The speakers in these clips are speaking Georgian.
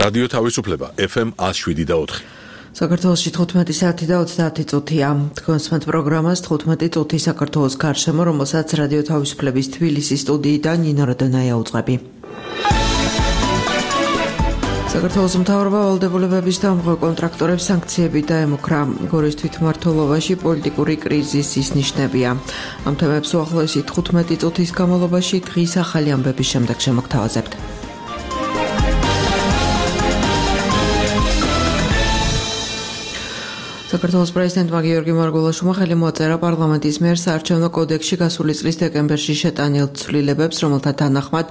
რადიო თავისუფლება FM 107.4. საქართველოში 15 საათი და 30 წუთია. თქვენსმენთ პროგრამას 15 წუთი საქართველოს გარშემო, რომელსაც რადიო თავისუფლების თბილისის სტუდიიდან ნინო როდონაია უძღვები. საქართველოს მთავრობა ვალდებულებების დამღვა კონტრაქტორებს სანქციები დაემუქრა. გორის თვითმმართველობაში პოლიტიკური კრიზისის ნიშნებია. ამ თემებს უახლოესი 15 წუთის განმავლობაში დღის ახალი ამბების შემდეგ შემოგთავაზებთ. საქართველოს პრეზიდენტმა გიორგი მარგველაშვილმა ხელი მოაწერა პარლამენტის მიერ საარჩევნო კოდექსში გასული წლის დეკემბერში შეტანილ ცვლილებებს, რომელთა თანახმად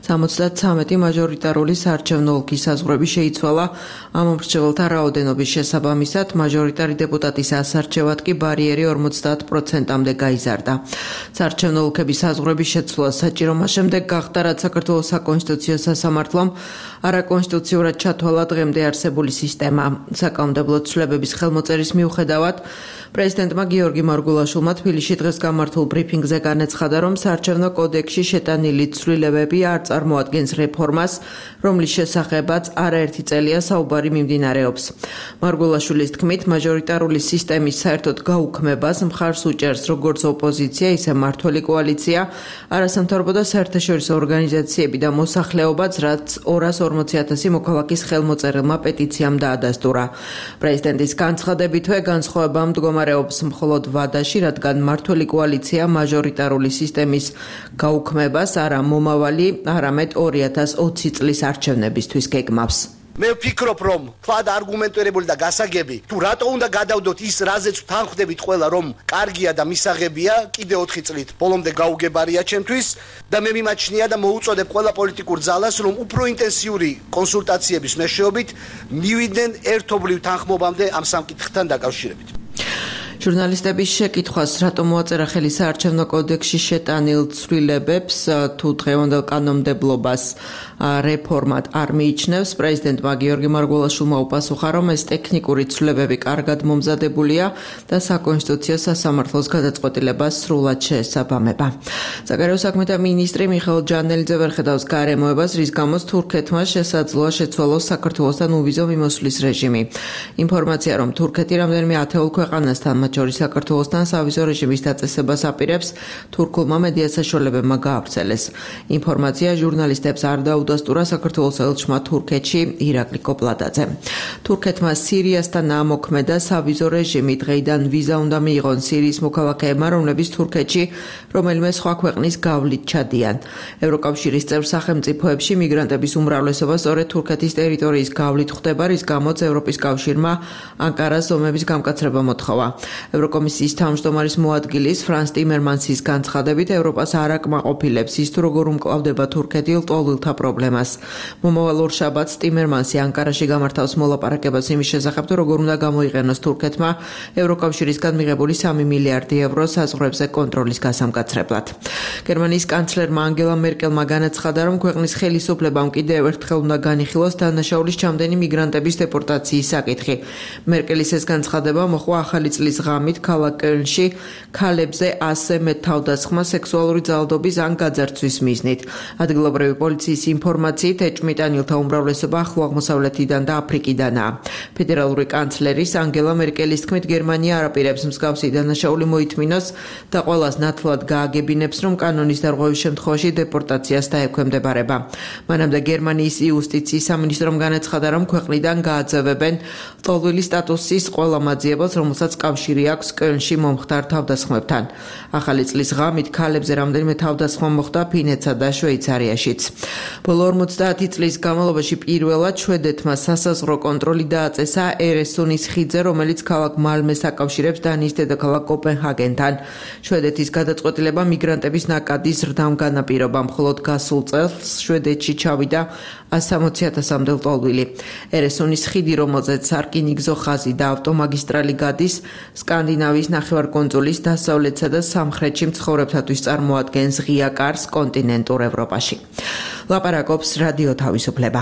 73 მაჟორიტარული საარჩევნო ოლქის საზღვრები შეიცვალა. ამ მომრჩეველთა რაოდენობის შესაბამისად, მაჟორიტარი დეპუტატის ასარჩევად კი ბარიერი 50%-მდე გაიზარდა. საარჩევნო ოლქების საზღვრების შეცვლა საჭირო მას შემდეგ გახდა, რაც საქართველოს საკონსტიტუციო სასამართლომ არაკონსტიტუციურად ჩათვალა დღემდე არსებული სისტემა. საკანონმდებლო ცვლილებების ხელმოწერის მიუხედავად, პრეზიდენტმა გიორგი მარგველაშვილმა თბილისში დღეს გამართულ ბრიფინგზე განაცხადა, რომ საარჩევნო კოდექსში შეტანილი ცვლილებები არ წარმოადგენს რეფორმას, რომლის შესახებაც არაერთი წელია საუბარი მიმდინარეობს. მარგველაშვილის თქმით, მაჟორიტარული სისტემის საერთოდ გაუქმებას მხარს უჭერს როგორც ოპოზიცია, ისე მმართველი კოალიცია, არასამთავრობო და საერთაშორისო ორგანიზაციები და მოსახლეობაც, რაც 240,000 მოქალაქის ხელმოწერილმა პეტიციამ დაადასტურა. პრეზიდენტის განცხადებითვე განსხვავება მდგომარეობს მხოლოდ ვადაში, რადგან მმართველი კოალიცია მაჟორიტარული სისტემის გაუქმებას არა მომავალი, არამედ 2020 წლის არჩევნებისთვის გეგმავს. მე ვფიქრობ, რომ თქვა არგუმენტირებული და გასაგები, თუ რატო უნდა გადავდოთ ის, რაზეც თანხმდებით ყველა, რომ კარგია და მისაღებია, კიდე 4 წლით ბოლომდე გაუგებარია ჩემთვის და მე მიმაჩნია და მოუწოდებ ყველა პოლიტიკურ ძალას, რომ უფრო ინტენსიური კონსულტაციების მეშვეობით მივიდნენ ერთობლივ თანხმობამდე ამ სამკითხთან დაკავშირებით. ჟურნალისტების შეკითხვას, რატომ მოაწერა ხელი საარჩევნო კოდექსში შეტანილ ცვლილებებს, თუ დღევანდელ კანონმდებლობას რეფორმად არ მიიჩნევს, პრეზიდენტმა გიორგი მარგველაშვილმა უპასუხა, რომ ეს ტექნიკური ცვლილებები კარგად მომზადებულია და საკონსტიტუციო სასამართლოს გადაწყვეტილებას სრულად შეესაბამება. საგარეო საქმეთა მინისტრი მიხეილ ჯანელიძე ვერ ხედავს გარემოებას, რის გამოც თურქეთმა შესაძლოა შეცვალოს საქართველოსთან უვიზო მიმოსვლის რეჟიმი. ინფორმაცია, რომ თურქეთი რამდენიმე ათეულ ქვეყანასთან, მათ შორის საქართველოსთან სავიზო რეჟიმის დაწესებას აპირებს, თურქულმა მედია საშუალებებმა გაავრცელეს. ინფორმაცია ჟურნალისტებს არ დაუდასტურა საქართველოს ელჩმა თურქეთში ირაკლი კოპლადაძე. თურქეთმა სირიასთან ამოქმედა სავიზო რეჟიმი, დღეიდან ვიზა უნდა მიიღონ სირიის მოქალაქეებმა, რომლებიც თურქეთში რომელიმე სხვა ქვეყნის გავლით ჩადიან. ევროკავშირის წევრ სახელმწიფოებში მიგრანტების უმრავლესობა სწორედ თურქეთის ტერიტორიის გავლით ხდება, რის გამოც ევროპის კავშირმა ანკარას ზომების გამკაცრება მოთხოვა. ევროკომისიის თავმჯდომარის მოადგილის ფრანს ტიმერმანსის განცხადებით, ევროპას არ აკმაყოფილებს ის, თუ როგორ უმკლავდება თურქეთი ლტოლვილთა პრობლემას. მომავალ ორშაბათს ტიმერმანსი ანკარაში გამართავს მოლაპარაკებას იმის შესახებ, თუ როგორ უნდა გამოიყენოს თურქეთმა ევროკავშირისგან მიღებული 3 მილიარდი ევრო საზღვრებზე კონტროლის გასამკაცრებლად. გერმანიის კანცლერმა ანგელა მერკელმა განაცხადა, რომ ქვეყნის ხელისუფლებამ კიდევ ერთხელ უნდა განიხილოს დანაშაულის ჩამდენი მიგრანტების დეპორტაციის საკითხი. მერკელის ეს განცხადება მოხდა ახალი წლის ღამით ქალაქ კელნში ქალებზე 100 მეტ თავდასხმა სექსუალური ძალადობის ან გაძარცვის მიზნით. ადგილობრივი პოლიციის ინფორმაციით ეჭვმიტანილთა უმრავლესობა ახლო აღმოსავლეთიდან და აფრიკიდანაა. ფედერალური კანცლერის ანგელა მერკელის თქმით, გერმანია არ აპირებს მსგავსი დანაშაული მოითმინოს და ყველას ნათლად გააგებინებს, რომ კანონის დარღვევის შემთხვევაში დეპორტაციას დაექვემდებარება. მანამდე გერმანიის იუსტიციის სამინისტრომ განაცხადა, რომ ქვეყნიდან გააძევებენ ლტოლვილი სტატუსის ყველა მაძიებელს, რომელსაც კავშირი აქვს კელნში მომხდარ თავდასხმებთან. ახალი წლის ღამით ქალებზე რამდენიმე თავდასხმა მოხდა ფინეთსა და შვეიცარიაშიც. ბოლო 50 წლის განმავლობაში პირველად შვედეთმა სასაზღვრო კონტროლი დააწესა ერესუნის ხიდზე, რომელიც ქალაქ მალმეს აკავშირებს დანიის დედაქალაქ კოპენჰაგენთან. შვედეთის გადაწყვეტილება მიგრანტების ნაკადის ზრდამ განაპირობა, მხოლოდ გასულ წელს შვედეთში ჩავიდა 160,000-მდე ლტოლვილი. ერესუნის ხიდი, რომელზეც სარკინიგზო ხაზი და ავტომაგისტრალი გადის, სკანდინავიის ნახევარკუნძულის დასავლეთსა და სამხრეთში მცხოვრებთათვის წარმოადგენს ღია კარს კონტინენტურ ევროპაში. ლაპარაკობს რადიო თავისუფლება.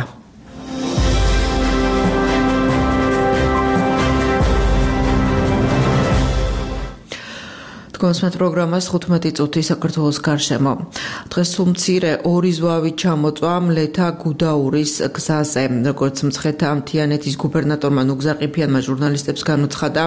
Თქვენს პროგრამას 15 წუთი საქართველოს გარშემო. დღეს სულ მცირე ორი ზვავი ჩამოწვა მლეთა გუდაურის გზაზე. როგორც მცხეთა მთიანეთის გუბერნატორმა ნუგზარ ყიფიანმა ჟურნალისტებს განუცხადა,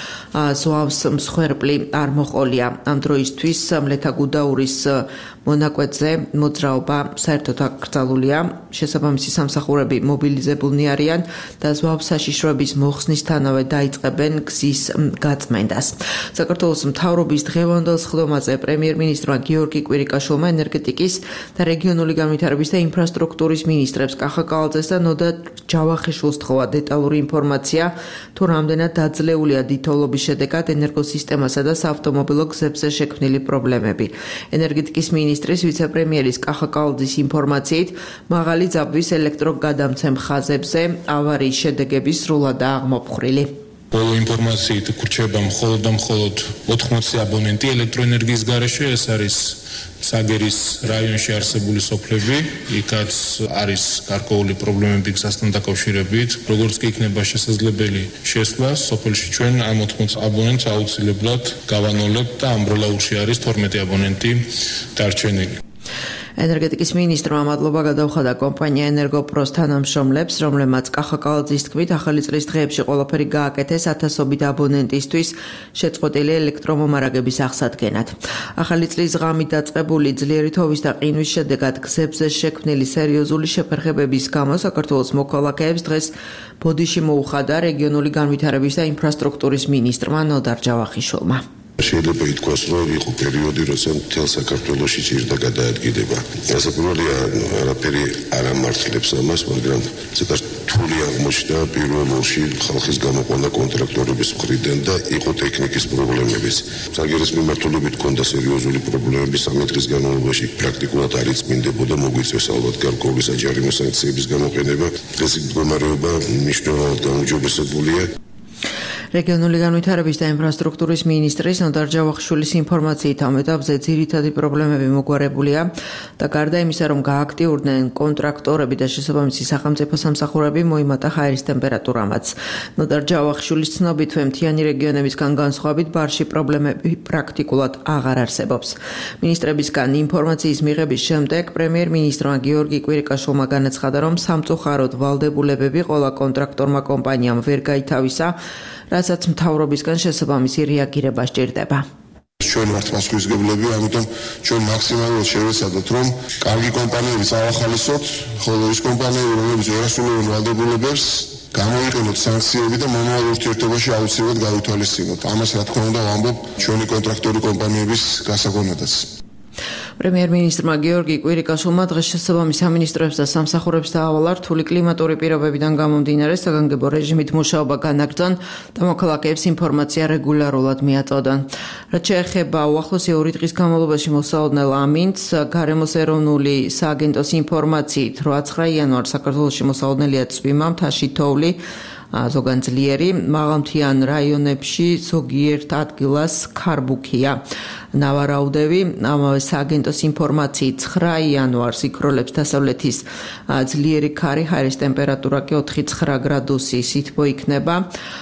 ზვავს მსხვერპლი არ მოყოლია. ამ დროისთვის მლეთა გუდაურის მონაკვეთზე მოძრაობა საერთოდ აკრძალულია. შესაბამისი სამსახურები მობილიზებულნი არიან და ზვავს საშიშროების მოხსნისთანავე დაიწყებენ გზის გაწმენდას. საქართველოს მთავრობის დღევანდელ სხდომაზე პრემიერ-მინისტრმა გიორგი კვირიკაშვილმა ენერგეტიკის და რეგიონული განვითარების და ინფრასტრუქტურის მინისტრებს კახა კალაძეს და ნოდა ჯავახიშვილს თხოვა დეტალური ინფორმაცია თუ რამდენად დაძლეულია დიდთოვლობის შედეგად ენერგოსისტემასა და საავტომობილო გზებზე შექმნილი პრობლემები. ენერგეტიკის მინისტრის ვიცე-პრემიერის კახა კალაძის ინფორმაციით მაღალი ძაბვის ელექტროგადამცემ ხაზებზე ავარიის შედეგები სრულადაა აღმოფხრილი. Բոլო ინფორმაციით გრჩება მხოლოდ და მხოლოდ 80 აბონენტი ელექტროენერგიის გარეშე, ეს არის საგერის რაიონში არსებული სოფლები, იქაც არის გარკვეული პრობლემები გზასთან დაკავშირებით, როგორც კი იქნება შესაძლებელი შესვლა სოფელში ჩვენ ამ 80 აბონენტს აუცილებლად გავანოლებთ და ამბროლაურში არის 12 აბონენტი დარჩენილი. ენერგეტიკის მინისტრმა მადლობა გადაუხადა კომპანია ენერგოპროს თანამშრომლებს, რომლებმაც კახა კალაძის თქმით ახალი წლის დღეებში ყველაფერი გააკეთეს ათასობით აბონენტისთვის შეწყვეტილი ელექტრომომარაგების აღსადგენად. ახალი წლის ღამით დაწყებული ძლიერი თოვის და ყინვის შედეგად გზებზე შექმნილი სერიოზული შეფერხებების გამო საქართველოს მოქალაქეებს დღეს ბოდიში მოუხადა რეგიონული განვითარების და ინფრასტრუქტურის მინისტრმა ნოდარ ჯავახიშვილმა. შეიძლება ითქვას, რომ იყო პერიოდი, როცა მთელ საქართველოში ჭირდა გადაადგილება. ასე პირველია, არაფერი არ ამართლებს ამას, მაგრამ ცოტა რთული აღმოჩნდა პირველ ორში ხალხის გამოყვანა კონტრაქტორების მხრიდან და იყო ტექნიკის პრობლემებიც. საგერეს მიმართულებით ჰქონდა სერიოზული პრობლემები 3 დღის განმავლობაში. პრაქტიკულად არ იწმინდებოდა, მოგვიწევს ალბათ გარკვეული საჯარიმო სანქციების გამოყენება. ეს მდგომარეობა მნიშვნელოვნად გაუმჯობესებულია. რეგიონული განვითარების და ინფრასტრუქტურის მინისტრის ნოდარ ჯავახიშვილის ინფორმაციით ამ ეტაპზე ძირითადი პრობლემები მოგვარებულია და გარდა იმისა, რომ გააქტიურდნენ კონტრაქტორები და შესაბამისი სახელმწიფო სამსახურები, მოიმატა ჰაერის ტემპერატურამაც. ნოდარ ჯავახიშვილის ცნობით, მთიანი რეგიონებისგან განსხვავებით ბარში პრობლემები პრაქტიკულად აღარ არსებობს. მინისტრებისგან ინფორმაციის მიღების შემდეგ პრემიერ-მინისტრმა გიორგი კვირიკაშვილმა განაცხადა, რომ სამწუხაროდ ვალდებულებები ყველა კონტრაქტორმა კომპანიამ ვერ გაითავისა, რასაც მთავრობისგან შესაბამისი რეაგირება სჭირდება. ჩვენ ვართ მასპინძლები, ამიტომ ჩვენ მაქსიმალურად შევეცადოთ, რომ კარგი კომპანიების ავახალისოთ, ხოლო ის კომპანიები, რომლებიც ვერ ასრულებენ ვალდებულებებს, გამოიყენოთ სანქციები და მომავალ ურთიერთობაში აუცილებლად გავითვალისწინოთ. ამას რა თქმა უნდა ვამბობ ჩვენი კონტრაქტორი კომპანიების გასაგონადაც. პრემიერ-მინისტრმა გიორგი კვირიკაშვილმა დღეს შესაბამის სამინისტროებს და სამსახურებს დაავალა რთული კლიმატური პირობებიდან გამომდინარე საგანგებო რეჟიმით მუშაობა განაგრძონ და მოქალაქეებს ინფორმაცია რეგულარულად მიაწოდონ. რაც შეეხება უახლოესი 2 დღის განმავლობაში მოსაოდნელ ამინდს, გარემოს ეროვნული სააგენტოს ინფორმაციით 8-9 იანვარს საქართველოში მოსაოდნელია წვიმა, მთაში თოვლი, ზოგან ძლიერი, მაღალმთიან რაიონებში ზოგიერთ ადგილას ქარბუქია. ნავარაუდევი, ამავე სააგენტოს ინფორმაციით 9 იანვარს იქროლებს დასავლეთის ძლიერი ქარი, ჰაერის ტემპერატურა კი 4-9 გრადუსი სითბო იქნება.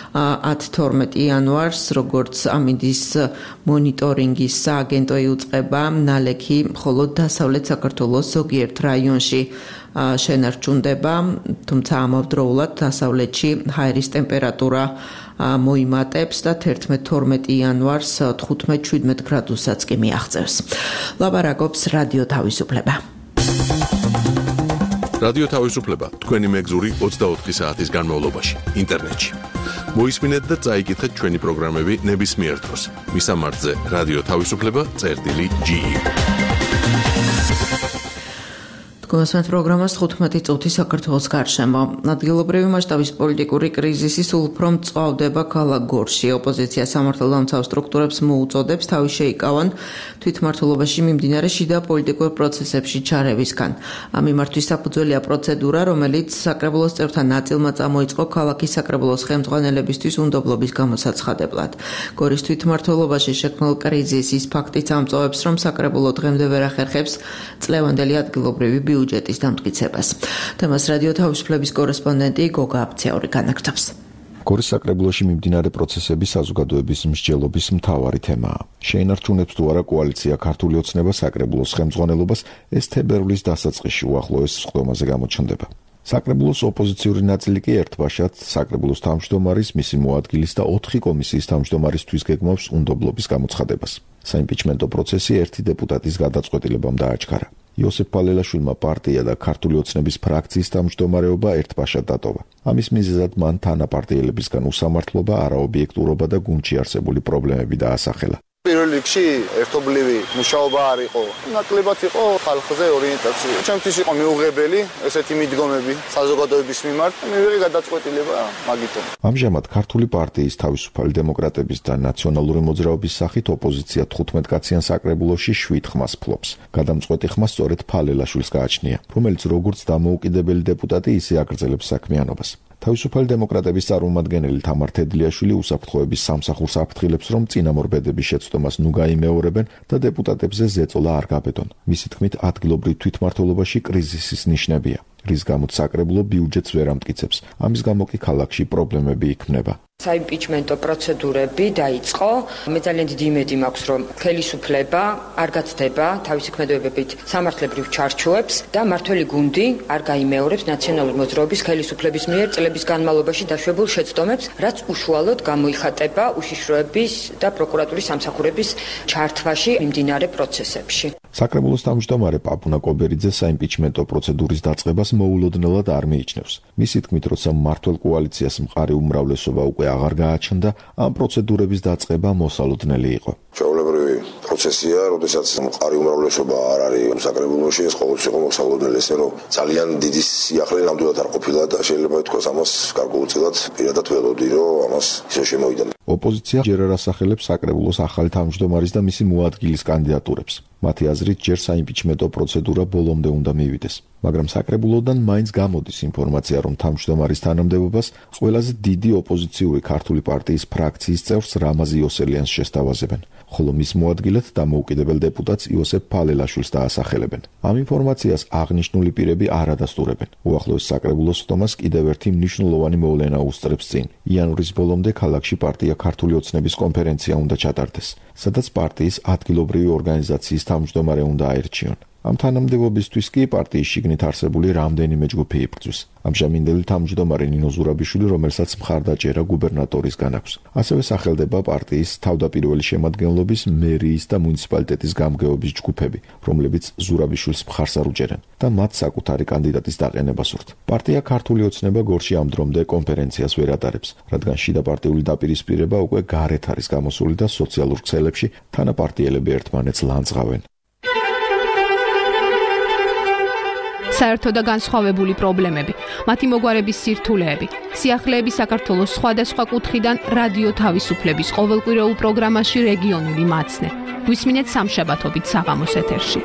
10-12 იანვარს, როგორც ამინდის მონიტორინგის სააგენტო იუწყება ნალექი, მხოლოდ დასავლეთ საქართველოს ზოგიერთ რაიონში შენარჩუნდება, თუმცა ამავდროულად დასავლეთში ჰაერის ტემპერატურა მოიმატებს და 11-12 იანვარს 15-17 გრადუსაც კი მიაღწევს. ლაპარაკობს რადიო თავისუფლება. რადიო თავისუფლება თქვენი მეგზური 24 საათის განმავლობაში ინტერნეტში. მოისმინეთ და წაიკითხეთ ჩვენი პროგრამები ნებისმიერ დროს. მისამართზე რადიო თავისუფლება.ge Თქვენს პროგრამას 15 წუთი საქართველოს გარშემო. ადგილობრივი მასშტაბის პოლიტიკური კრიზისი სულ უფრო მწვავდება ქალაქ გორში. ოპოზიცია სამართალდამცავ სტრუქტურებს მოუწოდებს თავი შეიკავონ თვითმმართველობაში მიმდინარე შიდა პოლიტიკურ პროცესებში ჩარევისგან. ამ მიმართვის საფუძველია პროცედურა, რომელიც საკრებულოს წევრთა ნაწილმა წამოიწყო ქალაქის საკრებულოს ხელმძღვანელებისთვის უნდობლობის გამოსაცხადებლად. გორის თვითმმართველობაში შექმნილ კრიზისის ფაქტიც ამწოვებს, რომ საკრებულო დღემდე ვერ ახერხებს წლევანდელი ადგილობრივი ბიუჯეტის დამტკიცებას. თემას რადიო თავისუფლების კორესპონდენტი გოგა აფციური განაგრძობს. გორის საკრებულოში მიმდინარე პროცესები საზოგადოების მსჯელობის მთავარი თემაა. შეინარჩუნებს თუ არა კოალიცია ქართული ოცნება საკრებულოს ხელმძღვანელობას, ეს თებერვლის დასაწყისში უახლოეს სხდომაზე გამოჩნდება. საკრებულოს ოპოზიციური ნაწილი კი ერთბაშად საკრებულოს თავმჯდომარის, მისი მოადგილის და 4 კომისიის თავმჯდომარისთვის გეგმავს უნდობლობის გამოცხადებას. საიმპიჩმენტო პროცესი ერთი დეპუტატის გადაწყვეტილებამ დააჩქარა. იოსებ პალელაშვილმა პარტია და ქართული ოცნების ფრაქციის თავმჯდომარეობა ერთბაშად დატოვა. ამის მიზეზად მან თანაპარტიელებისგან უსამართლობა, არაობიექტურობა და გუნდში არსებული პრობლემები დაასახელა. პირველ რიგში ერთობლივი მუშაობა არ იყო, ნაკლებად იყო ხალხზე ორიენტაცია. ჩემთვის იყო მიუღებელი ესეთი მიდგომები საზოგადოების მიმართ, მივიღე გადაწყვეტილება მაგითო. ამჟამად ქართული პარტიის თავისუფალი დემოკრატების და ნაციონალური მოძრაობის სახით ოპოზიცია 15 კაციან საკრებულოში 7 ხმას ფლობს. გადამწყვეტი ხმა სწორედ ფალელაშვილს გააჩნია, რომელიც როგორც დამოუკიდებელი დეპუტატი ისე აგრძელებს საქმიანობას. თავისუფალი დემოკრატების წარმომადგენელი თამარ თედლიაშვილი უსაფრთხოების სამსახურს აფრთხილებს, რომ წინამორბედების შეცდომას ნუ გაიმეორებენ და დეპუტატებზე ზეწოლა არ გაბედონ. მისი თქმით, ადგილობრივ თვითმმართველობაში კრიზისის ნიშნებია, რის გამოც საკრებულო ბიუჯეტს ვერ ამტკიცებს. ამის გამო კი ქალაქში პრობლემები იქმნება. საიმპიჩმენტო პროცედურები დაიწყო. მე ძალიან დიდი იმედი მაქვს, რომ ხელისუფლება არ გაცდება თავისი ქმედებებით სამართლებრივ ჩარჩოებს და მართველი გუნდი არ გაიმეორებს ნაციონალური მოძრაობის ხელისუფლების მიერ წლების განმავლობაში დაშვებულ შეცდომებს, რაც უშუალოდ გამოიხატება უშიშროების და პროკურატურის სამსახურების ჩართვაში მიმდინარე პროცესებში. საკრებულოს თავმჯდომარე პაპუნა კობერიძე საიმპიჩმენტო პროცედურის დაწყებას მოულოდნელად არ მიიჩნევს. მისი თქმით, როცა მმართველ კოალიციას მყარი უმრავლესობა უკვე აღარ გააჩნდა, ამ პროცედურების დაწყება მოსალოდნელი იყო. ჩვეულებრივი პროცესია, როდესაც მყარი უმრავლესობა არ არის საკრებულოში, ეს ყოველთვის იყო მოსალოდნელი, ესე რომ ძალიან დიდი სიახლე ნამდვილად არ ყოფილა და შეიძლება ითქვას ამას გარკვეულწილად პირადად ველოდი, რომ ამას ისე შემოვიდა. ოპოზიცია ჯერ არ ასახელებს საკრებულოს ახალი თავმჯდომარის და მისი მოადგილის კანდიდატურებს. მათი აზრით, ჯერ საიმპიჩმენტო პროცედურა ბოლომდე უნდა მივიდეს. მაგრამ საკრებულოდან მაინც გამოდის ინფორმაცია, რომ თავმჯდომარის თანამდებობას ყველაზე დიდი ოპოზიციური ქართული პარტიის ფრაქციის წევრს რამაზ იოსელიანს შესთავაზებენ, ხოლო მის მოადგილედ დამოუკიდებელ დეპუტატს იოსებ ფალელაშვილს დაასახელებენ. ამ ინფორმაციას აღნიშნული პირები არ ადასტურებენ. უახლოეს საკრებულოს სხდომას კიდევ ერთი მნიშვნელოვანი მოვლენა უსწრებს წინ. იანვრის ბოლომდე ქალაქში პარტია ქართული ოცნების კონფერენცია უნდა ჩატარდეს, სადაც პარტიის ადგილობრივი ორგანიზაციის თავმჯდომარე უნდა აერჩიონ. ამ თანამდებობისთვის კი პარტიის შიგნით არსებული რამდენიმე ჯგუფი იბრძვის. ამჟამინდელი თავმჯდომარე ნინო ზურაბიშვილი, რომელსაც მხარდაჭერა გუბერნატორისგან აქვს. ასევე სახელდება პარტიის თავდაპირველი შემადგენლობის, მერიის და მუნიციპალიტეტის გამგეობის ჯგუფები, რომლებიც ზურაბიშვილს მხარს არ უჭერენ და მათ საკუთარი კანდიდატის დაყენება სურთ. პარტია ქართული ოცნება გორში ამ დრომდე კონფერენციას ვერ ატარებს, რადგან შიდა პარტიული დაპირისპირება უკვე გარეთ არის გამოსული და სოციალურ ქსელებში თანაპარტიელები ერთმანეთს ლანძღავენ. საერთო და განსხვავებული პრობლემები, მათი მოგვარების სირთულეები, სიახლეები საქართველოს სხვადასხვა კუთხიდან რადიო თავისუფლების ყოველკვირეულ პროგრამაში რეგიონული მაცნე. გვისმინეთ სამშაბათობით საღამოს ეთერში.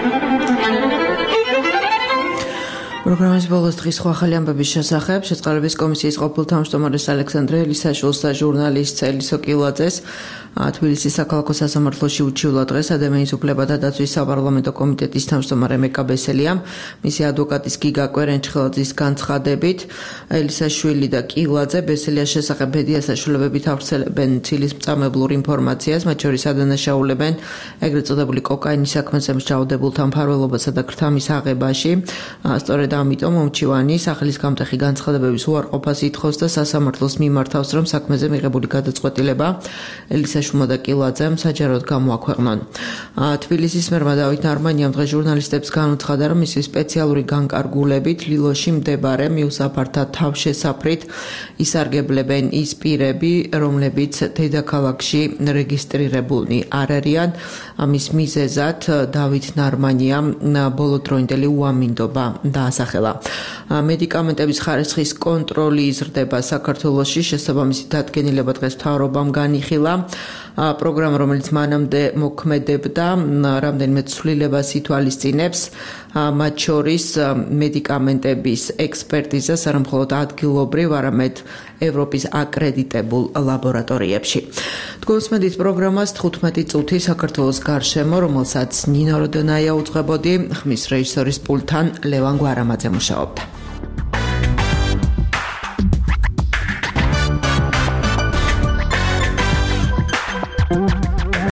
პროგრამის ბოლოს დღის სხვა ახალი ამბების შესახებ შეწყალების კომისიის ყოფილ თავმჯდომარეს ალექსანდრე ელისაშვილს და ჟურნალისტ ელისო კილაძეს თბილისის საქალაქო სასამართლოში უჩივლა დღეს ადამიანის უფლებათა დაცვის საპარლამენტო კომიტეტის თავმჯდომარე მეკა ბესელიამ, მისი ადვოკატის გიგა კვერენჩხელაძის განცხადებით, ელისაშვილი და კილაძე ბესელიას შესახებ ბედია საშუალებებით ავრცელებენ ცილისმწამებლურ ინფორმაციას, მათ შორის ადანაშაულებენ ეგრეთ წოდებული კოკაინის საქმეზე მსჯავრდებულთა მფარველობასა და ქრთამის აღებაში. სწორედ ამიტომ მომჩივანი სახელის გამტეხი განცხადებების უარყოფას ითხოვს და სასამართლოს მიმართავს, რომ საქმეზე მიღებული გადაწყვეტილება ელისაშვილმა და კილაძემ საჯაროდ გამოაქვეყნონ. თბილისის მერმა დავით ნარმანიამ დღეს ჟურნალისტებს განუცხადა, რომ მისი სპეციალური განკარგულებით ლილოში მდებარე მიუსაფართა თავშესაფრით ისარგებლებენ ის პირები, რომლებიც დედაქალაქში რეგისტრირებულნი არ არიან. ამის მიზეზად დავით ნარმანიამ ბოლოდროინდელი უამინდობა დაასახელა. მედიკამენტების ხარისხის კონტროლი იზრდება საქართველოში, შესაბამისი დადგენილება დღეს მთავრობამ განიხილა. პროგრამა, რომელიც მანამდე მოქმედებდა, რამდენიმე ცვლილებას ითვალისწინებს, მათ შორის მედიკამენტების ექსპერტიზას არა მხოლოდ ადგილობრივ, არამედ ევროპის აკრედიტებულ ლაბორატორიებში. თქვენსმენდით პროგრამას 15 წუთი საქართველოს გარშემო, რომელსაც ნინო როდონაია უძღვებოდი, ხმის რეჟისორის პულტთან ლევან გვარამაძე მუშაობდა.